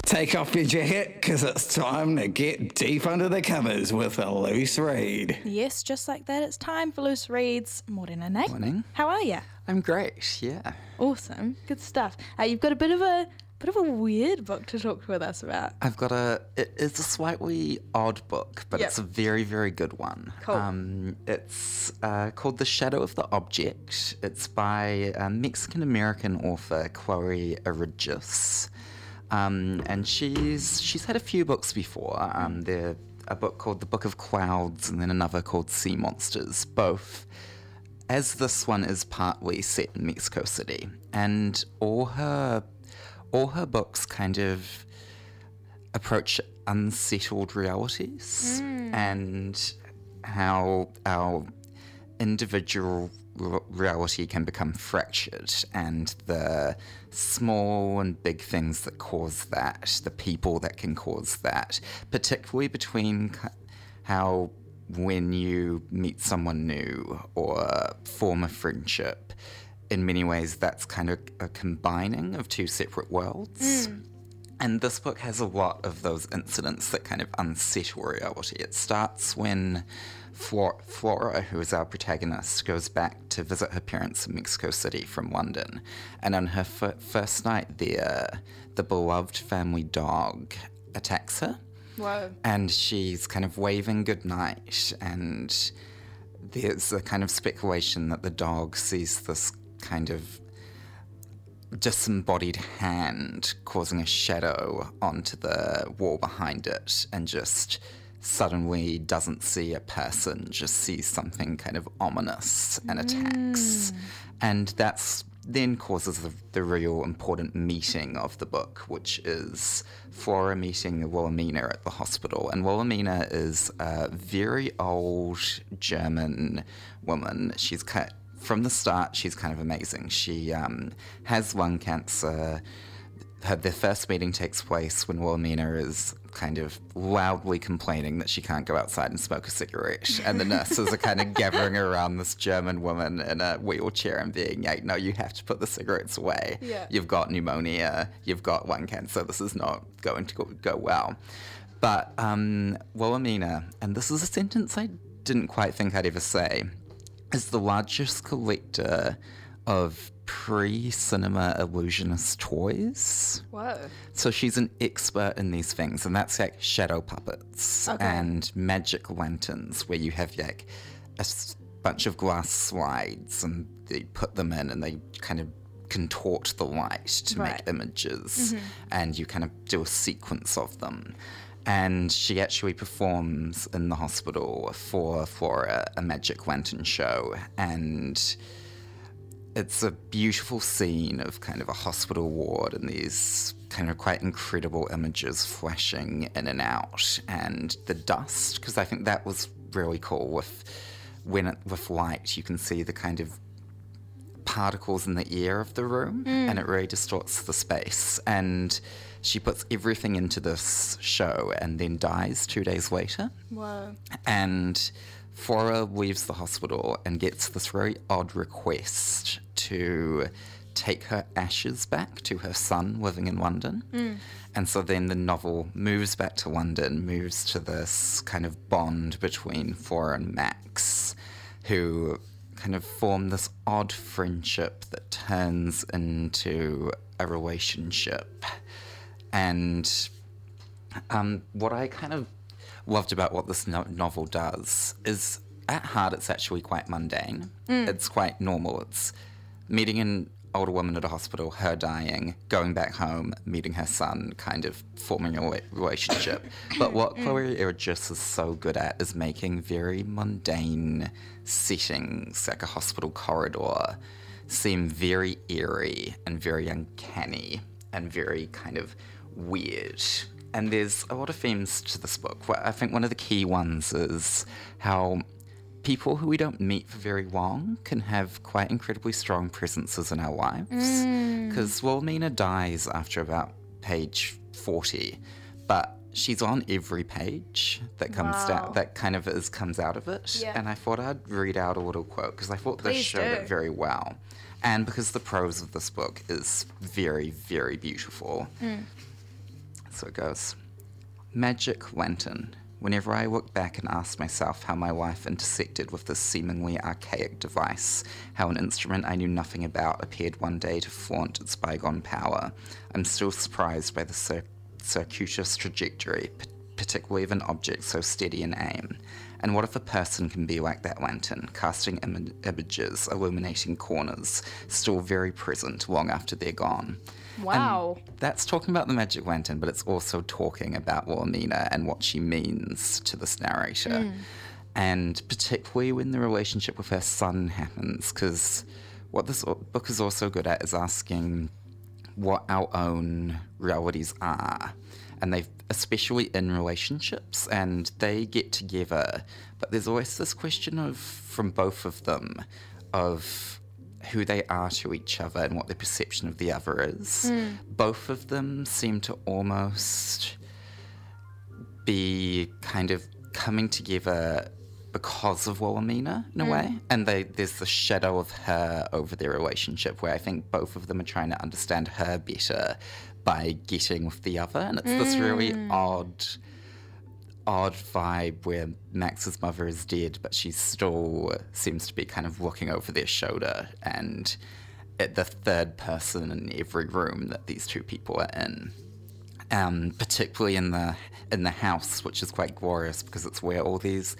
Take off your jacket, because it's time to get deep under the covers with a loose read. Yes, just like that, it's time for Loose Reads. Morena, Nate. Morning. How are you? I'm great, yeah. Awesome, good stuff. You've got a bit of a weird book to talk with us about. It is a slightly odd book, but It's a very, very good one. Cool. It's called The Shadow of the Object. It's by Mexican-American author Chloe Aridjis. And she's had a few books before. There's a book called The Book of Clouds and then another called Sea Monsters, both, as this one is partly set in Mexico City. And all her books kind of approach unsettled realities and how our individual reality can become fractured, and the small and big things that cause that, the people that can cause that, particularly between how when you meet someone new or form a friendship, in many ways that's kind of a combining of two separate worlds. And this book has a lot of those incidents that kind of unsettle reality. It starts when Flora, who is our protagonist, goes back to visit her parents in Mexico City from London. And on her first night there, the beloved family dog attacks her. Whoa. And she's kind of waving goodnight, and there's a kind of speculation that the dog sees this kind of disembodied hand causing a shadow onto the wall behind it, and just suddenly doesn't see a person, just sees something kind of ominous and attacks. And that's then causes the real important meeting of the book, which is Flora meeting Wilhelmina at the hospital. And Wilhelmina is a very old German woman. From the start, she's kind of amazing. She has lung cancer. Their first meeting takes place when Wilhelmina is kind of loudly complaining that she can't go outside and smoke a cigarette. And the nurses are kind of gathering around this German woman in a wheelchair and being like, no, you have to put the cigarettes away. Yeah. You've got pneumonia. You've got lung cancer. This is not going to go well. But Wilhelmina, and this is a sentence I didn't quite think I'd ever say, is the largest collector of pre-cinema illusionist toys. Whoa. So she's an expert in these things, and that's like shadow puppets and magic lanterns, where you have like bunch of glass slides, and they put them in and they kind of contort the light to make images, and you kind of do a sequence of them. And she actually performs in the hospital for Flora a magic lantern show, and it's a beautiful scene of kind of a hospital ward and these kind of quite incredible images flashing in and out, and the dust, because I think that was really cool with light you can see the kind of particles in the air of the room, and it really distorts the space. And she puts everything into this show and then dies 2 days later. Whoa. And Flora leaves the hospital and gets this very odd request to take her ashes back to her son living in London. And so then the novel moves back to London, moves to this kind of bond between Flora and Max, who kind of form this odd friendship that turns into a relationship. And what I kind of loved about what this novel does is, at heart, it's actually quite mundane. It's quite normal. It's meeting an older woman at a hospital, her dying, going back home, meeting her son, kind of forming a relationship. But what Chloe Aridjis is so good at is making very mundane settings, like a hospital corridor, seem very eerie and very uncanny and very kind of weird. And there's a lot of themes to this book. I think one of the key ones is how people who we don't meet for very long can have quite incredibly strong presences in our lives. Because Wilhelmina dies after about page 40, but she's on every page that comes down, that kind of comes out of it. Yeah. And I thought I'd read out a little quote, because I thought this Please showed do. it very well. And because the prose of this book is very, very beautiful. So it goes. Magic lantern. Whenever I look back and ask myself how my life intersected with this seemingly archaic device, how an instrument I knew nothing about appeared one day to flaunt its bygone power, I'm still surprised by the circuitous trajectory, particularly of an object so steady in aim. And what if a person can be like that lantern, casting images, illuminating corners, still very present long after they're gone? Wow. And that's talking about the magic lantern, but it's also talking about Wilhelmina and what she means to this narrator. And particularly when the relationship with her son happens, because what this book is also good at is asking what our own realities are. And they, especially in relationships, and they get together, but there's always this question of, from both of them, of who they are to each other and what their perception of the other is. Both of them seem to almost be kind of coming together because of Wilhelmina, in a way. And there's the shadow of her over their relationship, where I think both of them are trying to understand her better by getting with the other. And it's this really odd vibe where Max's mother is dead, but she still seems to be kind of looking over their shoulder and at the third person in every room that these two people are in. Particularly in the house, which is quite glorious because it's where all these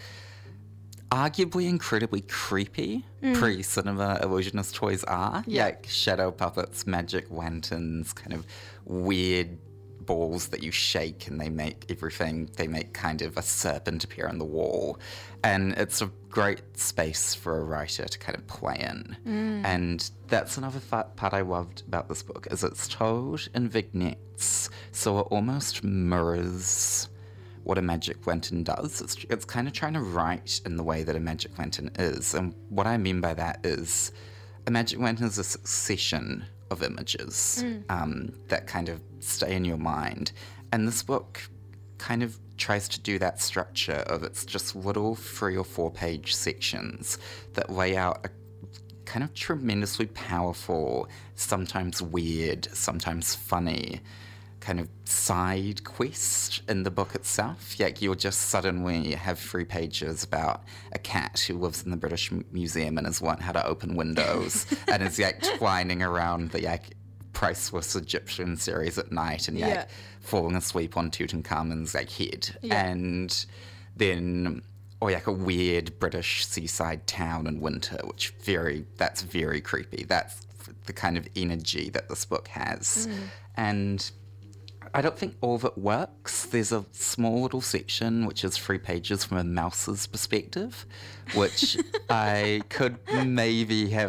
arguably incredibly creepy pre-cinema illusionist toys are. Like shadow puppets, magic lanterns, kind of weird balls that you shake and they make kind of a serpent appear on the wall. And it's a great space for a writer to kind of play in. And that's another part I loved about this book, is it's told in vignettes, so it almost mirrors what a magic lantern does. It's kind of trying to write in the way that a magic lantern is. And what I mean by that is a magic lantern is a succession of images that kind of stay in your mind. And this book kind of tries to do that structure of, it's just little 3 or 4 page sections that lay out a kind of tremendously powerful, sometimes weird, sometimes funny kind of side quest in the book itself. Like, you'll just suddenly have 3 pages about a cat who lives in the British Museum and has learned how to open windows and is like twining around the priceless Egyptian series at night and falling asleep on Tutankhamun's head. And then, or like a weird British seaside town in winter, that's very creepy. That's the kind of energy that this book has. And I don't think all of it works. There's a small little section which is 3 pages from a mouse's perspective, which I could maybe have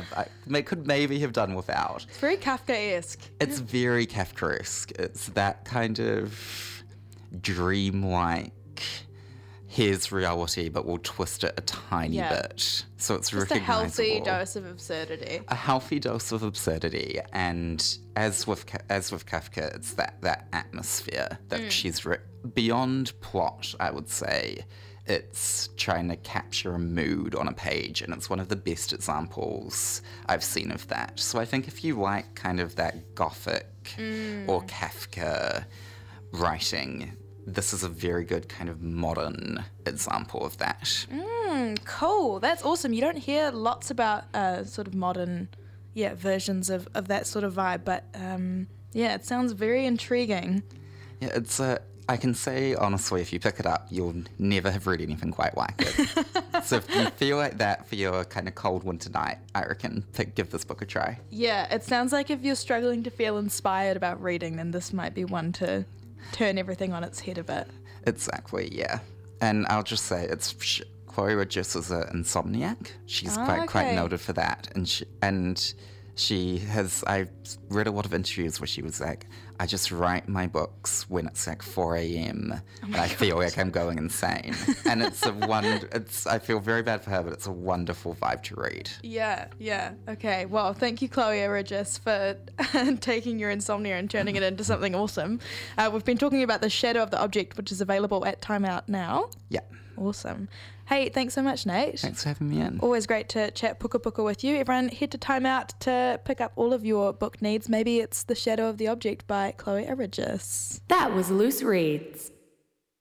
done without. It's very Kafkaesque. It's very Kafkaesque. It's that kind of dreamlike, here's reality, but we'll twist it a tiny bit. So it's just recognizable. a healthy dose of absurdity. A healthy dose of absurdity. And as with Kafka, it's that atmosphere that she's beyond plot, I would say. It's trying to capture a mood on a page, and it's one of the best examples I've seen of that. So I think if you like kind of that Gothic or Kafka writing, this is a very good kind of modern example of that. Cool. That's awesome. You don't hear lots about sort of modern versions of that sort of vibe, but it sounds very intriguing. Yeah, it's I can say honestly, if you pick it up, you'll never have read anything quite like it. So if you feel like that for your kind of cold winter night, I reckon give this book a try. Yeah, it sounds like if you're struggling to feel inspired about reading, then this might be one to turn everything on its head a bit. Exactly, yeah. And I'll just say, Chloe Ridgess is an insomniac. She's quite noted for that. And she has, I've read a lot of interviews where she was like, I just write my books when it's like 4 a.m. and I feel like I'm going insane. And I feel very bad for her, but it's a wonderful vibe to read. Yeah. Okay. Well, thank you, Chloe Ridgess, for taking your insomnia and turning it into something awesome. We've been talking about The Shadow of the Object, which is available at Time Out now. Yeah. Awesome. Hey, thanks so much, Nate. Thanks for having me in. Always great to chat puka puka with you. Everyone, head to Time Out to pick up all of your book needs. Maybe it's The Shadow of the Object by Chloe Aridgis. That was Loose Reads.